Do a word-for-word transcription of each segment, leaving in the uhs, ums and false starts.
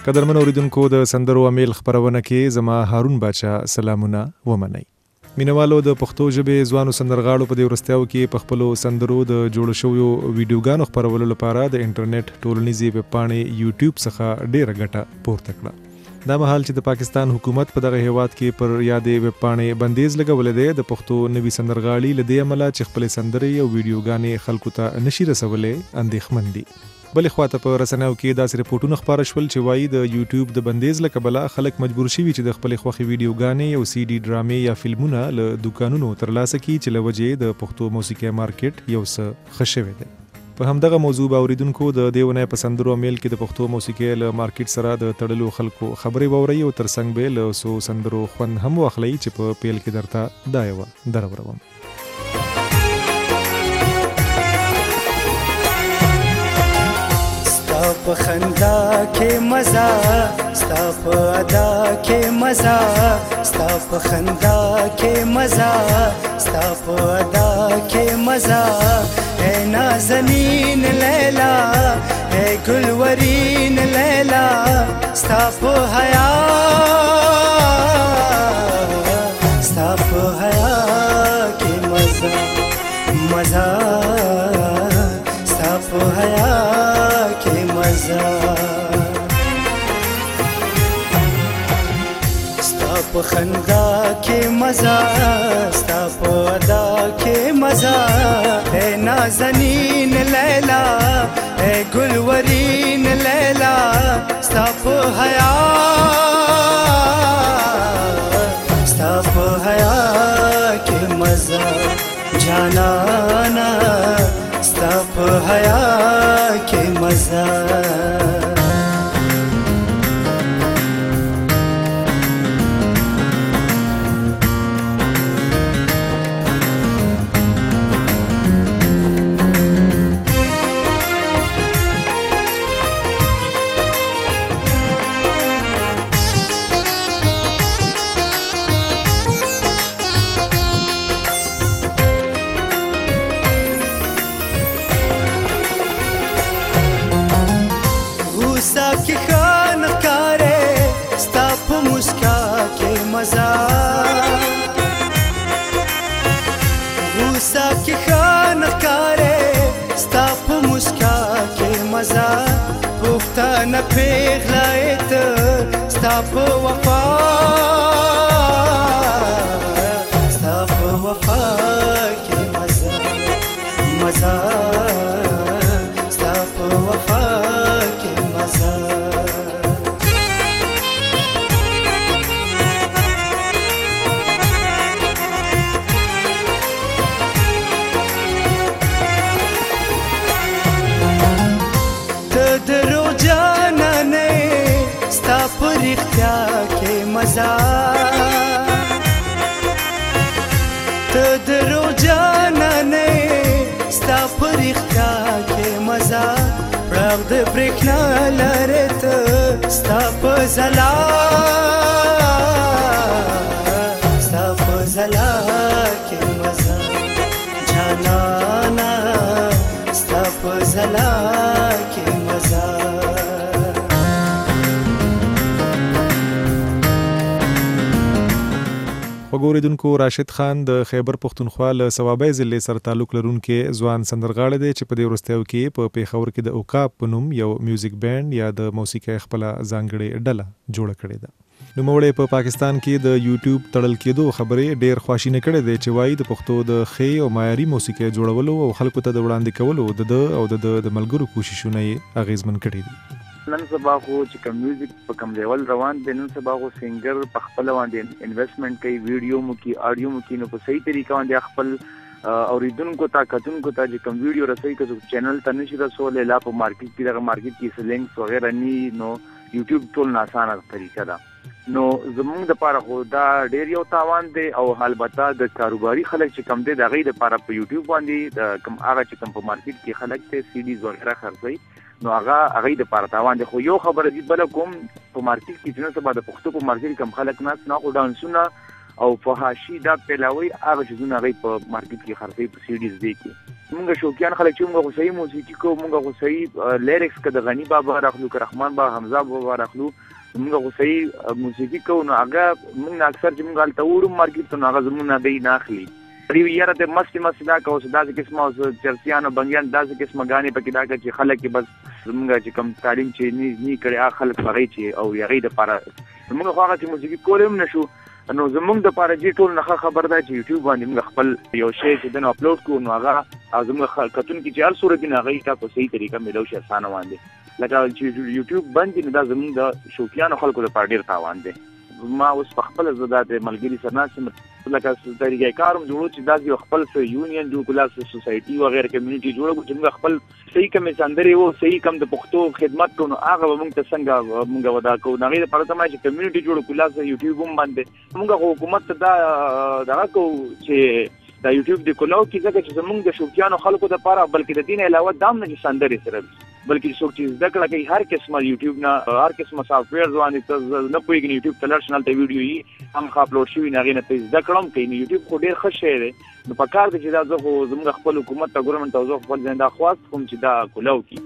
قدرمن اوریدونکو د سندرو امیل خبرونه کې زما هارون باچا سلامونه ومنئ. مینوالو د پښتو ژبې ځوانو سندرغاړو په دې ورستیاو کې په خپلو سندرو د جوړ شویو ویډیوګانو خپرولو لپاره د انټرنیټ ټولنیزې ویبپاڼې یوټیوب څخه ډیره ګټه پورته کړه. دا مهال چې د پاکستان حکومت په دغه هیواد کې پر یادې ویبپاڼې بندیز لګولې دی، د پښتو نوي سندرغاړي له دې امله چې خپلې سندرې او ویډیوګانې خلکو ته نشي رسولی اندېښمن دي. بلې خواته په رسنیو کې داسې رپورټونه خپاره شول چې وایي د یوټیوب د بندیز له کبله خلک مجبور شوي چې د خپلې خوښې ویډیوګانې او سی ډي ډرامې یا فلمونه له دوکانونو ترلاسه کړي چې له وجې د پښتو موسیقۍ مارکیټ یو څه ښه شوی دی. په همدغه موضوع به اوریدونکو د دې اونۍ په سندرو میل کې د پښتو موسیقۍ له مارکیټ سره د تړلو خلکو خبرې واورئ او ترڅنګ به له څو سندرو خوند هم واخلئ چې په پیل کې درته دا یوه دروروم. په خندا کې مزه ستا په ادا کې مزه ستا په خندا کې مزه ستا په ادا کې مزه اے نازنین لیلا اے گلورین لیلا ستا په حیا ستا په حیا کې مزه مزه ستا په حیا ستا په خندا کې مزه ستا په ادا کې مزه اے نازنین لیلا اے گلورین لیلا ستا په حیا ستا په حیا کې مزه جانانا ستا په حیا کې مزه غوسه کې خان کاره ستا په مسکا کې مزه پښتانه پیغلایت ستا په وفا ستا په وفا کې مزه مزه ستا په وفا کې مزه ته درو جانا نه ستا پرختا کې مزه پړاو د برېښنا لارې ته ستا په ځلا ستا په ځلا کې مزه جانانا ستا په ځلا کې مزه. وګوریدونکو راشد خان د خیبر پښتونخوا له صوابۍ ضلع سره تعلق لرونکي ځوان سندرغاړی دی چې په دې وروستیو کې په پیښور کې د اوقاف په نوم یو میوزیک بینډ یا د موسیقۍ خپله ځانګړې ډله جوړه کړې ده. نوموړی په پاکستان کې د یوټیوب تړل کېدو خبرې ډېر خواشینه کړې دی چې وایي د پښتو د ښې او معیاري موسیقۍ جوړولو او خلکو ته د وړاندې کولو د ده او د د ملګرو کوششونه یې اغېزمن کړي دي. نن سبا خو چې کوم میوزیک په کوم لیول روان دی، نن سبا خو سنگر په خپل باندې انویسټمنټ کوي، ویډیو مو کوي، اډیو مو کوي، نو په صحیح طریقه باندې خپل اوریدونکو ته کتونکو ته چې کوم ویډیو رسوي که چینل ته نشي رسولی، لا په مارکیټ کې دغه مارکیټ کې سلینګس وغیره ني، نو یوټیوب ټول ناسانه طریقه ده. نو زمونږ دپاره خو دا ډېر یو تاوان دی، او البته د کاروباري خلک چې کم دی د هغوی دپاره په یوټیوب باندې د کوم هغه چې کوم په مارکیټ کې خلک دی سی ډیز وغیره خرڅوي، نو هغه هغوی دپاره تاوان دی. خو یو خبره دي بله کوم په مارکیټ کې چې نن سبا د پښتو په مارکیټ کې کوم خلک ناست نه، خو ډانسونه او فحاشي دا پیلاوي هغه څیزونه هغوی په مارکیټ کې خرڅوي په سی ډیز دی کې. مونږ شوقیان خلک چې مونږ خو صحیح موسیقي کوو، مونږ خو صحیح لیریکس که د غني بابا راخلو که رحمان بابا حمزه بابا راخلو، مونږ خو صحیح موسیقي کوو. نو هغه مونږ نه اکثر چې مونږ هلته وړو مارکیټ ته، نو هغه زمونږ نه دی نه اخلي. دوی یاره ته مستې مستې دا کوو، داسې قسمه اوس چرسیان او بنګیان داسې قسمه ګانې پکې دا کوي چې خلک یې بس زمونږ چې کوم تعلیم چې نه کړی هغه خلک هغې چې او هغې دپاره زمونږ خو هغه چې موسیقي کولی هم نه شو. نو زمونږ دپاره چې ټول نه ښه خبر ده چې یوټیوب باندې موږ خپل یو شی چې دنه اپلوډ کړو، نو هغه او زموږ کتونکي چې هر صورت دي نو هغه ته په صحیح طریقه میلاو شي اسانه باندې. لکه چې یوټیوب بند نو دا زمونږ د شوقیانو خلکو دپاره ډېر تاوان دی. ما اوس په خپله زه دا د ملګري سره ناست یم، لکه طریقه کار هم جوړو چې داسې یو خپل یونین جوړ کړو، داسې سوسایټي وغیره کمیونټي جوړه کړو چې موږ خپل صحیح کمې سندرې وو، صحیح کم د پښتو خدمت کوو، نو هغه به موږ ته څنګه موږ ودا کوو. نو هغې دپاره ته ما چې کمیونټي جوړ کړو، داسې یوټیوب هم بند دی. موږ خو حکومت ته دا دغه کوو چې دا یوټیوب د کلاو کې، ځکه چې زمونږ د شوقیانو خلکو دپاره بلکې د دې نه علاوه دا هم نه چې سندرې سره بلکې څوک چې زده کړه کوي هر قسمه یوټیوب نه هر قسمه سافټویر باندې ته نه پوهېږي، نو یوټیوب ته لاړ شي، هلته ویډیو وي هغه اپلوډ شوي، نو هغې نه ته زده کړه هم کوي. نو یوټیوب خو ډېر ښه شی دی. نو په کار دی چې دا زه خو زموږ خپل حکومت ته ګورنمنټ ته زه خپل ځان دا خواست کوم چې دا کلاو کړي.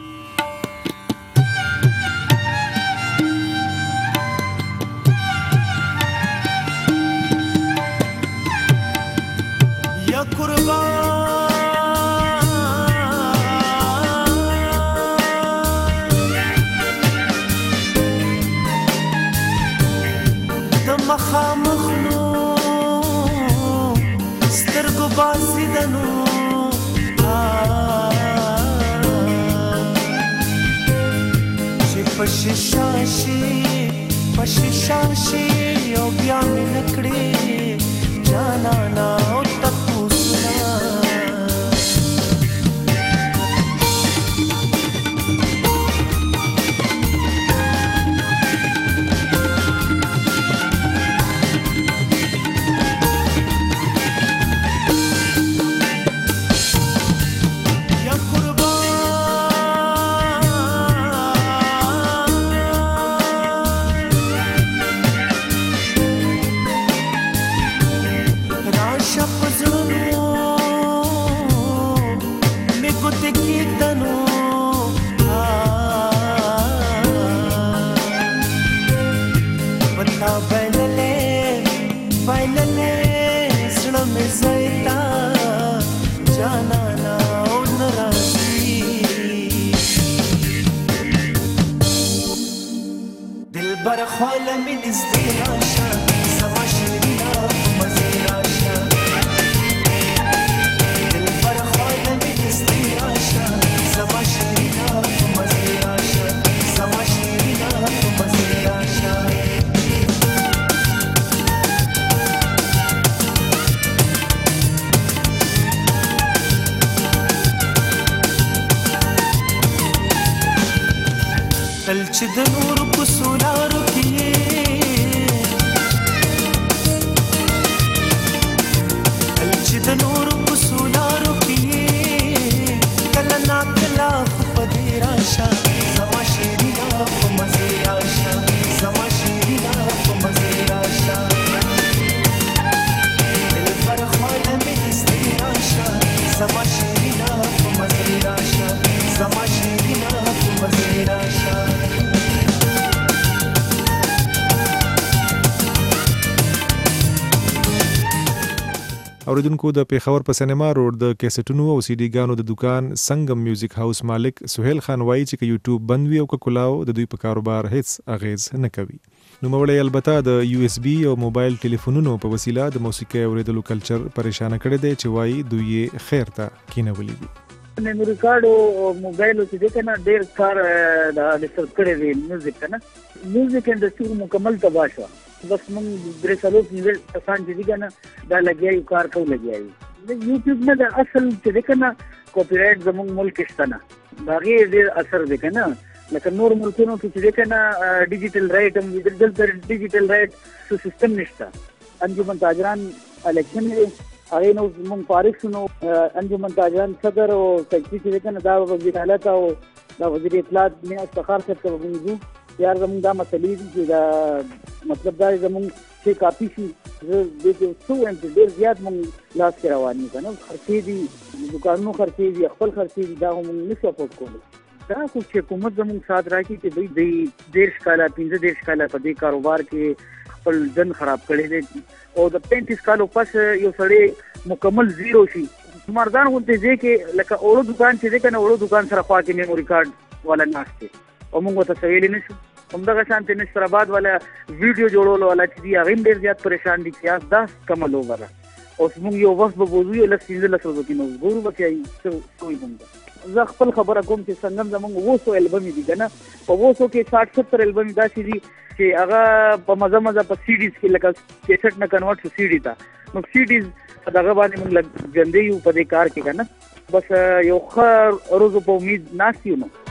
پششاشي پششاشي او بیا مې نکړې جانانا او تپوسنا چې د نور په سولارو کې چې د نور په سولارو کې کله نا کله په دې راشه زما شیرینا په مزه راشه زما شیرینا په مزه راشه دل پر خواله مې دستي راشه زما شیرینا په مزه راشه زما شیرینا په مزه راشه. اوریدونکو د پیښور په سینما روډ د کیسټونو او سی ډي ګانو د دکان سنگم میوزیک هاوس مالک سہیل خان وایي چې که یوټیوب بند وي او که کلاو د دوی په کاروبار هیڅ اغیز نه کوي. نوموړی البته د یو اس بي او موبایل ټلیفونونو په وسیله د موسیقۍ اوریدلو کلچر پریشانه کړی دی چې وایي دوی یې خیر ته کینولي دي. میموري کارت او موبایل چې د کنه ډیر کار د ډیسټرب کړی دی میوزیک کنه میوزیک انډستری مکمل تباہ شو. بس مونږ درې څلور پنځه کسان چې دي کنه دا لګیایي کار کوو لګیایي د یوټیوب نه د اصل چې دی کنه کاپی رایټ زموږ ملک شته نه د هغې ډېر اثر دی که نه لکه نور ملکونو کې چې دی که نه ډیجیټل رایټ هم دلته ډیجیټل رایټ سیستم نشته. انجمن تاجران الیکشن دی هغې نه زموږ فارغ شو نو انجمن تاجران صدر او سیکرټري چې دی که نه دا وزیر حالت او دا وزیر اطلاعات میا افتخار صاحب ته به موږ یار زموږ دا مسلې دي چې دا مطلب دا زموږ چې کافي شي زه دې کې څه وایم چې ډېر زیات موږ لاس کې روان یو که نه خرڅې دي دوکانونو خرڅې دي خپل خرڅې دي دا موږ نه شو افورډ کولی دا خو چې حکومت زموږ سات راکړي چې دوی دوی دېرش کاله پنځه دېرش کاله په دې کاروبار کې خپل ژوند خراب کړی دی او د پینتیس کالو پس یو سړی مکمل زیرو شي مردان غونډې ځای کې لکه اوړو دکان چې دی که نه اوړو دکان سره خوا کې میموري کارډ والا ناست دی او موږ ورته څه ویلی نه شو همدغه شانتې نصر آباد والا ویډیو جوړولو والا چې دي هغه هم ډېر زیات پریشان دي چې یاس دا کمه لوبه ده اوس موږ یو وخت به بوځو یو لس پنځلس ورځو کې نو ګورو به چې څه وایي موږ زه خپل خبره کوم چې څنګه زموږ اووه سوه البمې دي که نه په اووه سوو کې ساټ ستر البمې داسې دي چې هغه په مزه مزه په سی ډیز کې لکه کیسټ نه کنورټ شو سی ډي ته نو سی ډیز په دغه باندې موږ لږ ژوندی یو په دې کار کې که نه بس یو ښه روزو په امید ناست یو نو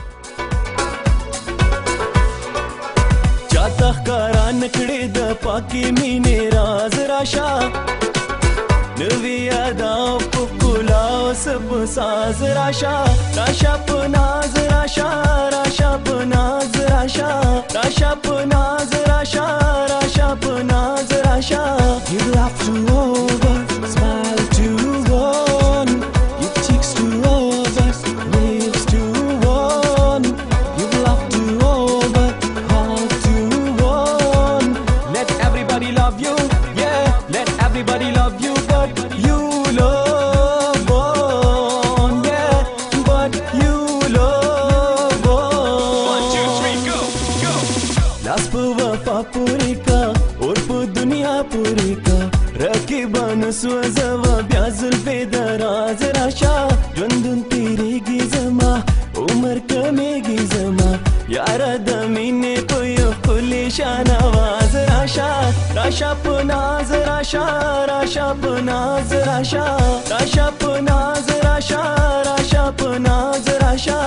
چاته ښکارا نکړې د پاکې مینې راز راشه نوی ادا په ښکلا اوس په ساز راشه راشه په ناز راشه راشه په ناز راشه راشه په ناز راشه راشه په ناز راشه You laugh to over, smile to one, your cheeks to over, lips to one. You laugh to over, heart to one. Let everybody love you, yeah, let everybody love you, but you love one, yeah, but you love one. One, two, three, go, go, go. Las pa wafa puri ka, aur pa duniya puri ka. رقیبان سوځوه بیا زلفې د راز راشه ژوندون تېرېږي زما عمر کمیږي زما یاره د مینې په یو ښکلي شانواز راشه راشه په ناز راشه راشه په ناز راشه راشه په ناز راشه راشه په ناز راشه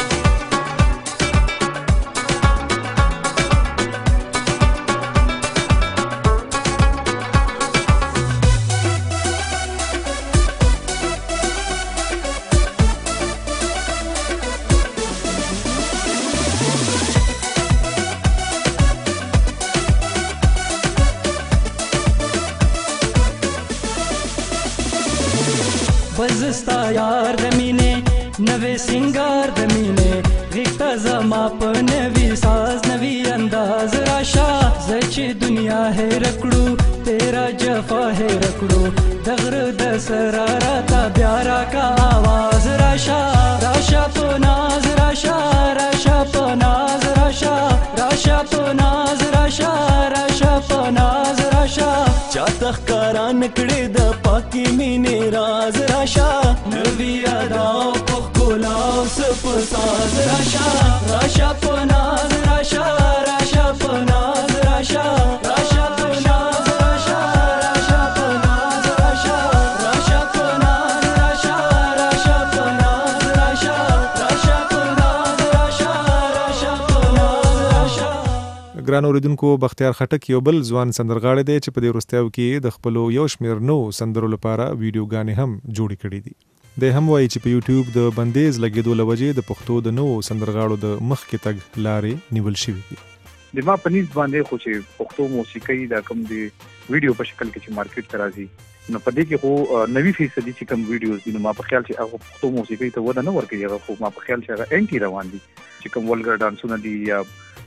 بزستا یار د مینې نوې سنگار د مینې غیږته زما په نوي ساز نوي انداز راشه زه چې دنیا هېره کړو تیرا جفا هېره کړو د غره د سره راته بیا راکه آواز راشه راشه په ناز راشه راشه په ناز راشه راشه په ناز راشه راشه په ناز راشه چاته ښکارا نکړې د پاکې مینې راز راشه نوي ادا په ښکلا اوس په ساز راشه راشه په ناز راشه راشه په ناز راشه راشه په ناز راشه راشه په ناز راشه راشه په ناز راشه راشه په ناز راشه راشه په ناز راشه راشه په ناز راشه ګران اوریدونکو بختیار خټک یو بل ځوان سندرغاړی دی چې په دې وروستیو کې د خپلو یو شمېر نوو سندرو لپاره ویډیوګانې هم جوړې کړې دي دی هم وایي چې په یوټیوب د بندیز لګېدو له وجې د پښتو د نوو سندرغاړو د مخکې تګ لارې نیول شوي دي د ما په نیز باندې خو چې پښتو موسیقۍ دا کوم دی ویډیو په شکل کې چې مارکیټ ته راځي نو په دې کې خو نوي فیصدي چې کوم ویډیوز دي نو ما په خیال چې هغه پښتو موسیقۍ ته وده نه ورکوي هغه خو ما په خیال چې هغه انټي روان دي چې کوم ولګر ډانسونه دي یا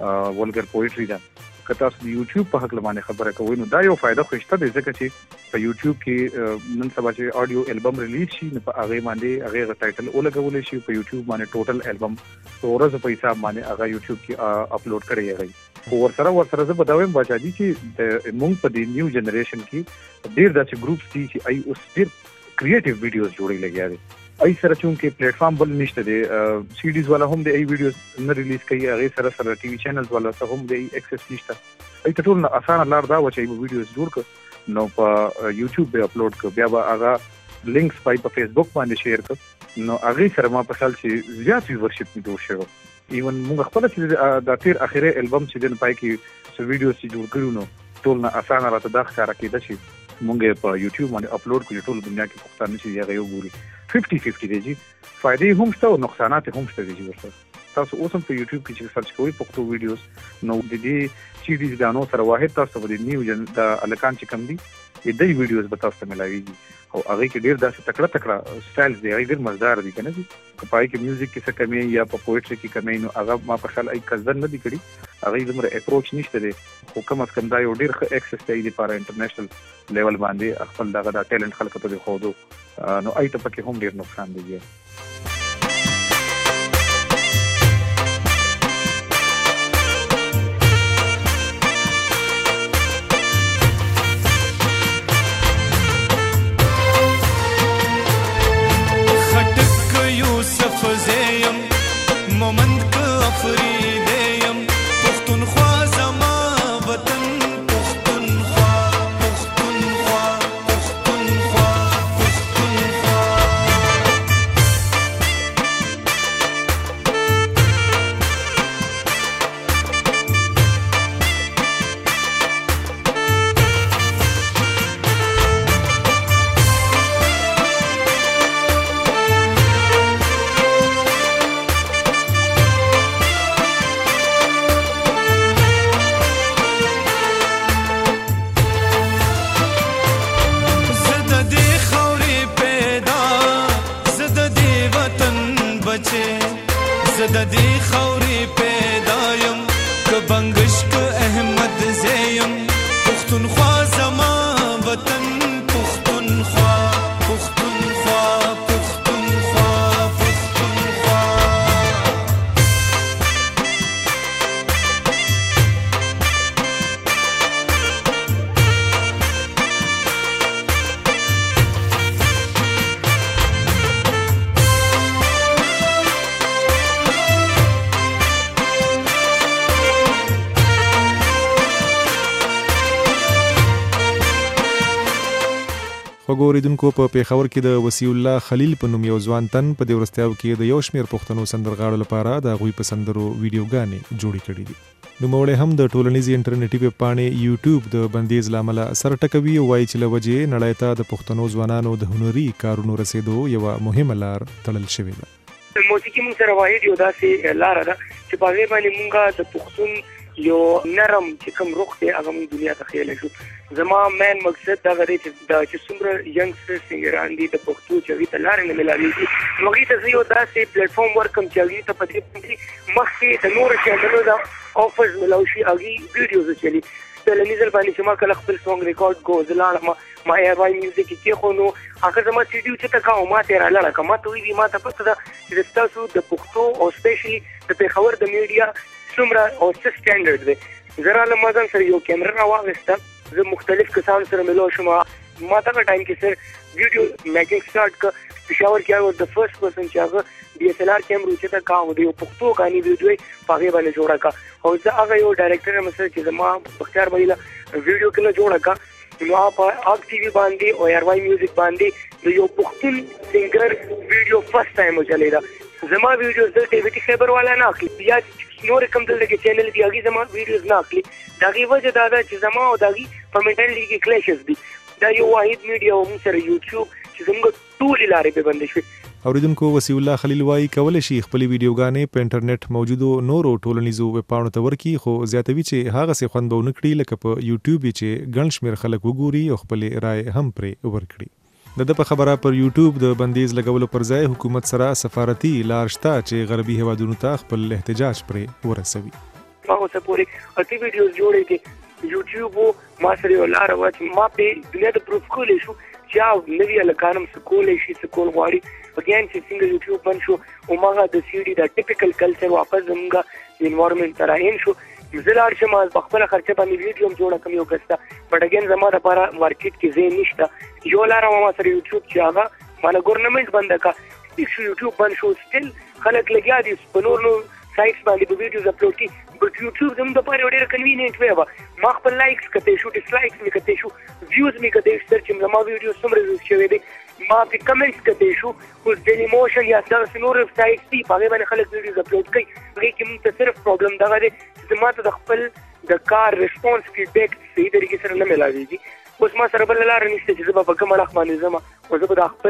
ولګر پوئټري ده که تاسو د یوټیوب په حق لمانه خبره کوئ نو دا یو فائدہ خوشته دی ځکه چې په یوټیوب کې نن سبا چې اډیو البم ریلیز شي نو په هغه باندې هغه ټایټل ولګول شي په یوټیوب باندې ټوټل البم ورځ په حساب باندې هغه یوټیوب کې اپلوډ کړی هغه ورسره ورسره زه بداوم بچا دي چې د مونږ په د نیو جنریشن کې ډیر داسې ګروپس دي چې ای اوس ډیر کریټیو ویډیوز جوړي لګیا دي ای سره چونکه پلیټ فارم بل نشته دی سی ډیز والا هم د ای ویډیوز نه ریلیز کوي هغه سره سره ټي وي چینلز والا ته هم د ایکسس نشته ای ټول نه اسانه لار دا و چې ای ویډیوز جوړ ک نو په یوټیوب به اپلوډ ک بیا به هغه لینکس پای په فیسبوک باندې شیر ک نو هغه سره ما په خیال چې زیات ویورشپ می جوړ شو ایون موږ خپل چې د تیر اخیره البم چې دن پای کې سو ویډیوز چې جوړ کړو نو ټول نه اسانه راته دا ښکارا کېده چې مونږ په یوټیوب باندې اپلوډ کړو ټول دنیا کې پښتانه چې هغه یو ګوري ففټي ففټي دی جی فائدې هم شته او نقصانات هم شته دي ورته تاسو اوس هم په یوټیوب کې چې سرچ کوئ پښتو ویډیوز نو د دې سیریز غانو سره واحد تاسو په دې نیو جن د الکان چې کم دي د دې ویډیوز به تاسو ته ملاويږي او هغه کې ډیر داسې تکړه تکړه سټایلز دي هغه ډیر مزدار دي کنه دي کپای کې میوزیک کې څه کمی یا په پوئټري کې کمی نو هغه ما په خیال ای کزن نه دي کړی هغه زموږ اپروچ نشته دي خو کوم اس کم دا یو ډیر ښه اکسس دی لپاره انټرنیشنل لیول باندې خپل دغه د ټیلنت خلکو ته خو دو نو اي ته پکې هم ډیر نقصان دی وګوریدونکو په پیښور کې د وسیع الله خلیل په نوم یو ځوان تن په دې ورستیاو کې د یو شمیر پښتنو سندرغاړو لپاره د غوي په سندرو ویډیوګانې جوړې کړې دي نو موږ هم د ټولنیزي انټرنیټي په پاڼې یوټیوب د بندیز لامل سر ټکوي او وايي چې لوجه نړۍ ته د پښتنو ځوانانو د هنري کارونو رسیدو یو مهمه لار تړل شوې ده موسیقي موږ سره واحد یو داسې لار ده چې په هغه باندې موږ د پښتون یو نرم چې کوم روح دی هغه موږ دنیا ته خېل شو زما مین مقصد دا غوړي چې دا چې څومره ینګستر سینګران دي د پښتو چې وی تلار نه ملایي نو غي ته یو داسې پلیټ فارم ورکم چې وی ته پدې باندې مخکې د نور چینلونو دا افرز ملوشي اغي ویډیوز چلی په لنیزل باندې چې ما کله خپل سونګ ریکارډ کو زلاله ما ما ایر وای میوزیک کې خو نو هغه زما سټډیو چې تا کوم ما ته را لاله کما ته وی ما ته پته ده چې تاسو د پښتو او سپیشلی د پیښور د میډیا څومره او څه سټانډرډ دی زراله مازن سره یو کیمرا راوغسته زه مختلف کسان سره ملو شم ما ته ټایم کې سر ویډیو میکینګ سٹارټ ک پېښور کې او د فرست پرسن چې هغه ډي اس ال ار کیمرا چې تا کاو دی پښتو غاني ویډیو په هغه باندې جوړه کا او زه هغه یو ډایرکټر مسله چې زما بختیار بایله ویډیو کې جوړه کا نو په اګ ټي وي باندې او ایر وای میوزیک باندې د یو پښتون سینګر ویډیو فرست ټایم چلیدا زما ویډیوز د ټي وي ټي خبر والا نه اخلي بیا نور کوم دلته چینل دی هغه زما ویډیوز نه اخلي دا غي وجه دا ده چې زما او دغه په منټالټي کې کلیشز دي دا یو واحد میډیا او سره یوټیوب چې زموږ ټول لارې په بندې شي اوریدونکو وسیع الله خلیل وایي کولای شي خپل ویډیوګانې په انټرنیټ موجودو نورو ټولنیزو ویب پاڼو ته ورکي خو زیاتوي چې هغه څه خوند به نکړي لکه په یوټیوب چې ګڼ شمیر خلک وګوري او خپل رائے هم پرې ورکړي د په خبره پر یوټیوب د بندیز لګولو پر ځای حکومت سره سفارتي لار شته چې غربي هیوادونو ته خپل احتجاج پرې ورسوي ما اوسه پوری اتی ویډیوز جوړې دي یوټیوب ما سره لار واچ ما په دنیا د پروف کولې شو چې نوی الکانم سکولې شي سکول غواړي اګین چې څنګه یوټیوب بن شو او ماغه د سیډي د ټیپیکل کلچر واپس زموږه انوایرنمنت تراین شو زلار چې ما په خپل خرچه باندې ویډیو جوړه کوم یو کستا بټ اګین زما لپاره مارکیټ کې زین نشته یو لار ما سره یوټیوب چې هغه مالا ګورنمنت بند کا چې یوټیوب بند شو سټیل خلک لګیا دي په نور نو سایټس باندې په ویډیوز اپلوډ کی بټ یوټیوب زموږ لپاره ډېر کنوینینټ وی و ما خپل لایکس کته شو ډیس لایکس می کته شو ویوز می کته شو چې زما ویډیو سمره ویوز شوی دي ما په کمنټس کته شو اوس د ایموشن یا څه نور سایټس دی په باندې خلک ویډیوز اپلوډ کوي هغه کې موږ صرف پرابلم دا غواړي چې ما ته د خپل د کار ریسپانس فیډبیک صحیح طریقې سره نه ملاويږي اوس ما سره بل لار نشته چې زه په کومه اړه باندې زما او زه په خپل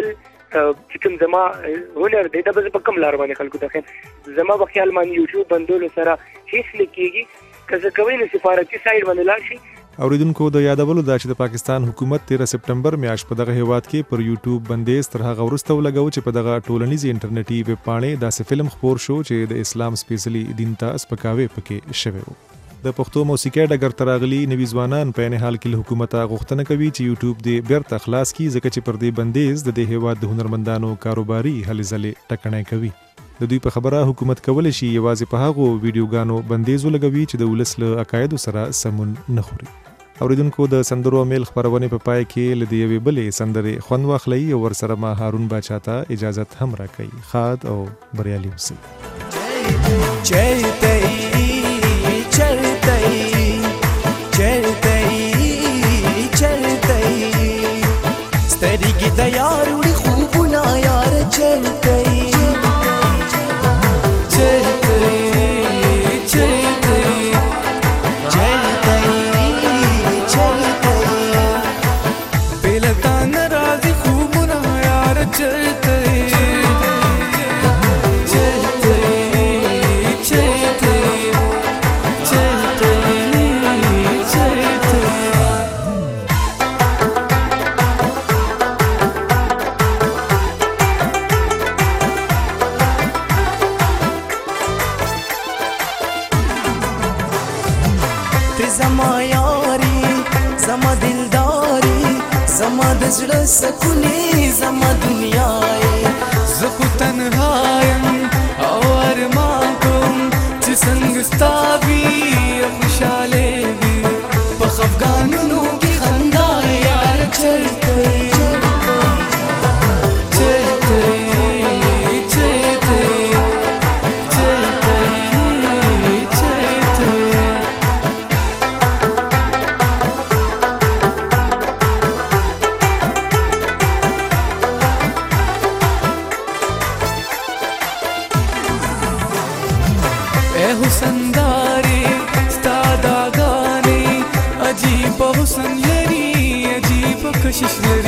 چې کوم زما هنر دی دا به په کوم لار باندې خلکو ته ښیم. زما په خیال باندې یوټیوب بندولو سره هیڅ نه کېږي. که زه کوئ نو سفارتي سایډ باندې لاړ شي. اوریدونکو د یادولو دا چې د پاکستان حکومت تیره سپټمبر میاشت په دغه هیواد کې پر یوټیوب بندیز تر هغه وروسته ولګاوه چې په دغه ټولنیزې انټرنیټي ویب پاڼې داسې فلم خپور شو چې د اسلام سپیڅلي دین ته سپکاوی پکې شوی و. د پښتو موسیقۍ ډګر ته راغلي نوي ځوانان په عین حال کې له حکومته غوښتنه کوي چې یوټیوب دې بیرته خلاص کړي ځکه چې پر دې بندیز د دې هیواد د هنرمندانو کاروباري هلې ځلې ټکنی کوي. د دوی په خبره حکومت کولی شي یوازې په هغو ویډیوګانو بندیز ولګوي چې د ولس له عقایدو سره سمون نه خوري. اوریدونکو د سندرو میل خبرونه په پای کې ل دې یوې بلې سندرې خوند واخلئ او ورسره ما هارون باچا ته اجازت هم راکړئ. ښاد او بریالي اوسئ. چلتے چلتے چلتے چلتے سترګې د یار وړي خوبونه یار چلتے زما یاری زما دلداری زما د زړه سکونې زما دنیا یې زه خو تنها یم او ارمان کوم چې څنګه ستا وي خوشحالې وي په خفګانونو کې خندا یار چلته حسنداری ستا دا گانے عجیب حسن لري عجیب کشش لري